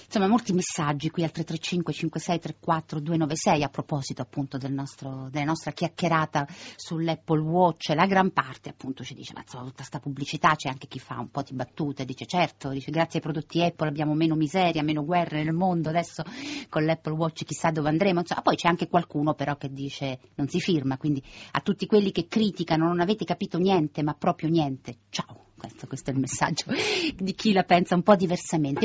Insomma, molti messaggi qui al 335 5634 296 a proposito appunto della nostra chiacchierata sull'Apple Watch. La gran parte appunto ci dice, ma insomma, tutta sta pubblicità, c'è anche chi fa un po' di battute, dice certo, dice grazie ai prodotti Apple abbiamo meno miseria, meno guerre nel mondo, adesso con l'Apple Watch chissà dove andremo. Insomma, poi c'è anche qualcuno però che dice non si firma, quindi a tutti quelli che criticano non avete capito niente, ma proprio niente, ciao. Questo è il messaggio di chi la pensa un po' diversamente.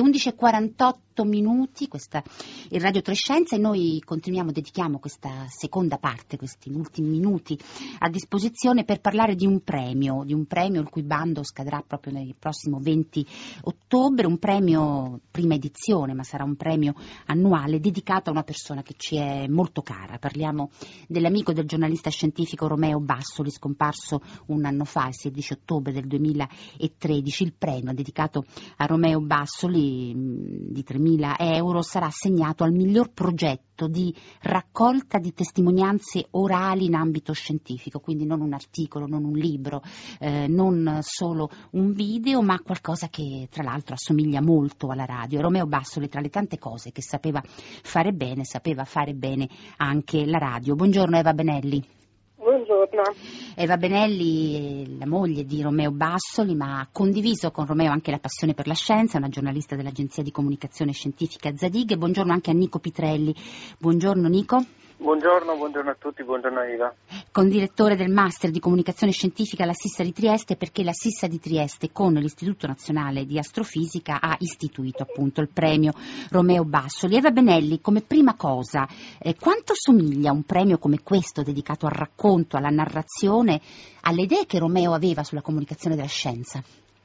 11:48, questa è il Radio Trescenza e noi dedichiamo questa seconda parte, questi ultimi minuti a disposizione per parlare di un premio il cui bando scadrà proprio nel prossimo 20 ottobre, un premio prima edizione, ma sarà un premio annuale dedicato a una persona che ci è molto cara. Parliamo dell'amico del giornalista scientifico Romeo Bassoli, scomparso un anno fa, il 16 ottobre del 2013. Il premio dedicato a Romeo Bassoli di 3.000 euro sarà assegnato al miglior progetto di raccolta di testimonianze orali in ambito scientifico, quindi non un articolo, non un libro, non solo un video, ma qualcosa che tra l'altro assomiglia molto alla radio. Romeo Bassoli, tra le tante cose che sapeva fare bene anche la radio. Buongiorno Eva Benelli. Buongiorno. Eva Benelli, la moglie di Romeo Bassoli, ma ha condiviso con Romeo anche la passione per la scienza, è una giornalista dell'agenzia di comunicazione scientifica Zadig. Buongiorno anche a Nico Pitrelli. Buongiorno Nico. Buongiorno a tutti, buongiorno Eva. Condirettore del Master di Comunicazione Scientifica alla SISSA di Trieste, perché la SISSA di Trieste con l'Istituto Nazionale di Astrofisica ha istituito appunto il premio Romeo Bassoli. Eva Benelli, come prima cosa, quanto somiglia un premio come questo dedicato al racconto, alla narrazione, alle idee che Romeo aveva sulla comunicazione della scienza?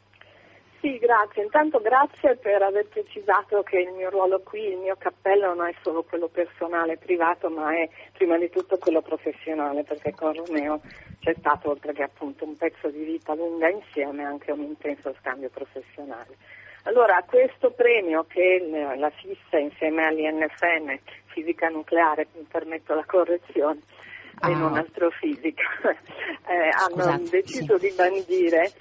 Sì, grazie. Intanto grazie per aver precisato che il mio ruolo qui, il mio cappello non è solo quello personale, privato, ma è prima di tutto quello professionale, perché con Romeo c'è stato, oltre che appunto un pezzo di vita lunga insieme, anche un intenso scambio professionale. Allora, questo premio che la FISSA insieme all'INFN, fisica nucleare, mi permetto la correzione, e non astrofisica, hanno deciso di bandire,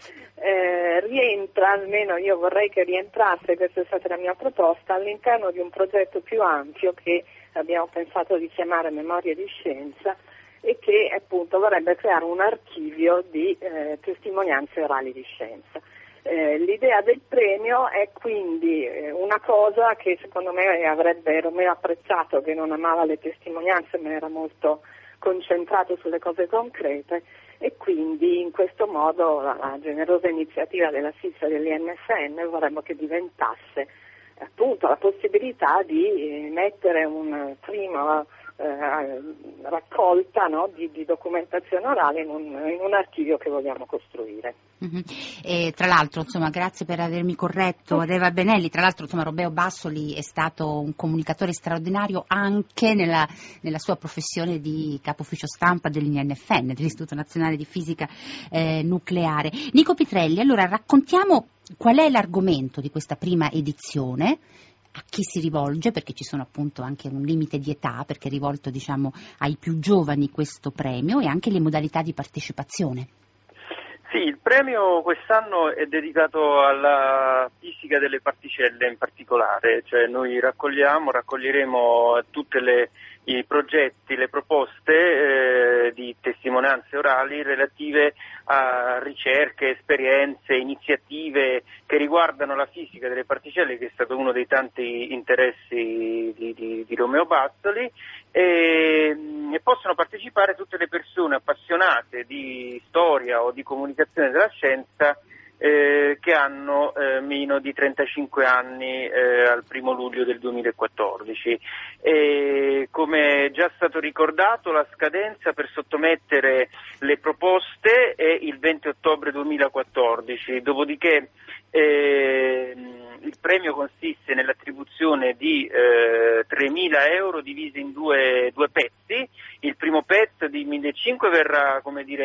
rientra, almeno io vorrei che rientrasse, questa è stata la mia proposta, all'interno di un progetto più ampio che abbiamo pensato di chiamare Memorie di Scienza e che appunto vorrebbe creare un archivio di testimonianze orali di scienza. L'idea del premio è quindi una cosa che secondo me avrebbe Romeo apprezzato, che non amava le testimonianze ma era molto concentrato sulle cose concrete, e quindi in questo modo la generosa iniziativa della SISSA e dell'INFN vorremmo che diventasse appunto la possibilità di mettere un primo raccolta, no, di documentazione orale in un archivio che vogliamo costruire. Mm-hmm. E tra l'altro, insomma, grazie per avermi corretto ad Eva Benelli. Tra l'altro, insomma, Romeo Bassoli è stato un comunicatore straordinario anche nella sua professione di capo ufficio stampa dell'INFN, dell'Istituto Nazionale di Fisica Nucleare. Nico Pitrelli, allora raccontiamo qual è l'argomento di questa prima edizione, a chi si rivolge, perché ci sono appunto anche un limite di età, perché è rivolto diciamo ai più giovani questo premio, e anche le modalità di partecipazione. Sì, il premio quest'anno è dedicato alla fisica delle particelle in particolare, cioè noi raccoglieremo tutte i progetti, le proposte di testimonianze orali relative a ricerche, esperienze, iniziative che riguardano la fisica delle particelle, che è stato uno dei tanti interessi di Romeo Bassoli, e possono partecipare tutte le persone appassionate di storia o di comunicazione della scienza che hanno meno di 35 anni al 1 luglio del 2014. Come è già stato ricordato, la scadenza per sottomettere le proposte è il 20 ottobre 2014, dopodiché il premio consiste nell'attribuzione di 3.000 euro divisi in due pezzi. Il primo pezzo di 1.500 verrà,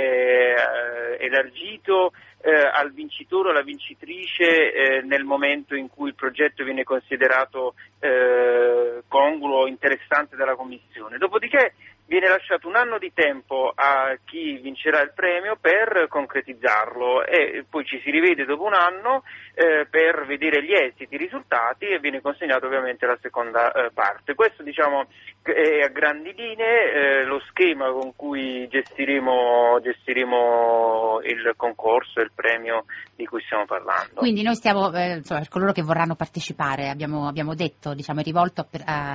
elargito al vincitore o alla vincitrice nel momento in cui il progetto viene considerato congruo o interessante dalla Commissione. Dopodiché viene lasciato un anno di tempo a chi vincerà il premio per concretizzarlo e poi ci si rivede dopo un anno per vedere gli esiti, i risultati, e viene consegnato ovviamente la seconda parte. Questo diciamo è a grandi linee lo schema con cui gestiremo il concorso e il premio di cui stiamo parlando. Quindi noi stiamo, insomma, per coloro che vorranno partecipare, abbiamo detto, diciamo, è rivolto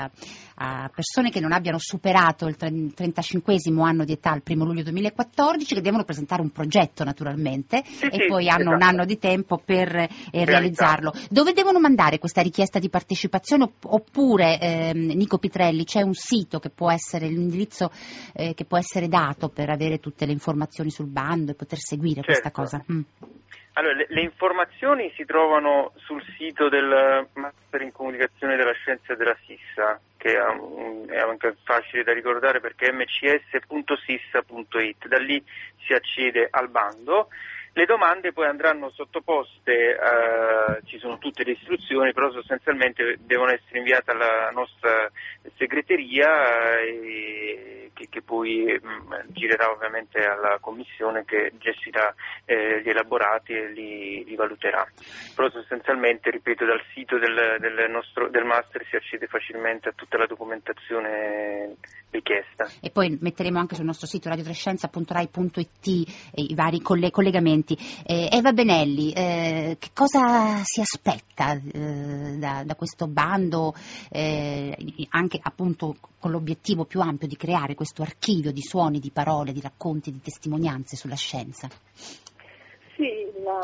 a persone che non abbiano superato il 35esimo anno di età il 1 luglio 2014, che devono presentare un progetto naturalmente e poi hanno un anno di tempo per realizzarlo. Dove devono mandare questa richiesta di partecipazione? Oppure, Nico Pitrelli, c'è un sito che può essere, l'indirizzo che può essere dato per avere tutte le informazioni sul bando e poter seguire questa cosa? Allora, le informazioni si trovano sul sito del Master in Comunicazione della Scienza della Sissa, che è anche facile da ricordare perché è mcs.sissa.it, da lì si accede al bando. Le domande poi andranno sottoposte, ci sono tutte le istruzioni, però sostanzialmente devono essere inviate alla nostra segreteria che poi girerà ovviamente alla commissione che gestirà gli elaborati e li valuterà. Però sostanzialmente, ripeto, dal sito del master si accede facilmente a tutta la documentazione richiesta. E poi metteremo anche sul nostro sito radiotrescienza.rai.it i vari collegamenti. Eva Benelli, che cosa si aspetta da questo bando, anche appunto con l'obiettivo più ampio di creare questo archivio di suoni, di parole, di racconti, di testimonianze sulla scienza? Sì,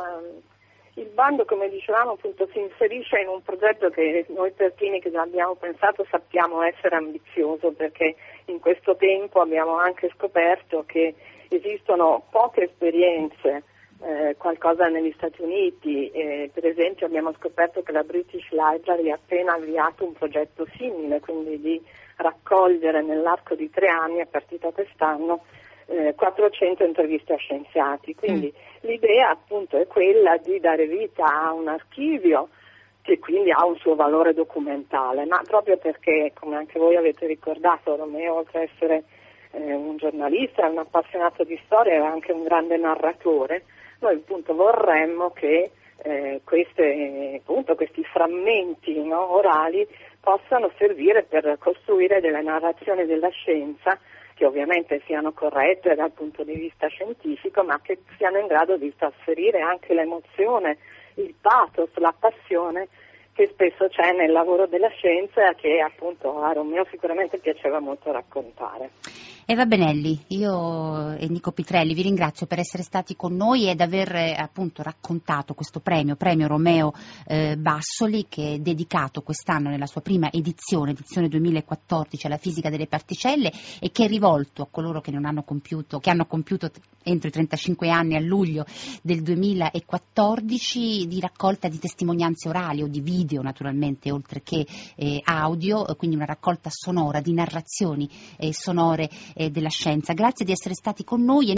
il bando, come dicevamo, appunto si inserisce in un progetto che noi per Cliniche che abbiamo pensato sappiamo essere ambizioso, perché in questo tempo abbiamo anche scoperto che esistono poche esperienze, qualcosa negli Stati Uniti, per esempio abbiamo scoperto che la British Library ha appena avviato un progetto simile, quindi di raccogliere nell'arco di 3 anni, a partire da quest'anno, 400 interviste a scienziati. Quindi l'idea appunto è quella di dare vita a un archivio che quindi ha un suo valore documentale, ma proprio perché, come anche voi avete ricordato, Romeo, oltre a essere un giornalista, un appassionato di storia, era anche un grande narratore. Noi appunto vorremmo che questi frammenti, no, orali possano servire per costruire delle narrazioni della scienza che ovviamente siano corrette dal punto di vista scientifico, ma che siano in grado di trasferire anche l'emozione, il pathos, la passione che spesso c'è nel lavoro della scienza e che appunto a Romeo sicuramente piaceva molto raccontare. Eva Benelli, io e Nico Pitrelli vi ringrazio per essere stati con noi ed aver appunto raccontato questo premio Romeo Bassoli, che è dedicato quest'anno nella sua prima edizione 2014 alla fisica delle particelle e che è rivolto a coloro che hanno compiuto entro i 35 anni a luglio del 2014, di raccolta di testimonianze orali o di video naturalmente, oltre che audio, quindi una raccolta sonora di narrazioni sonore della scienza. Grazie di essere stati con noi.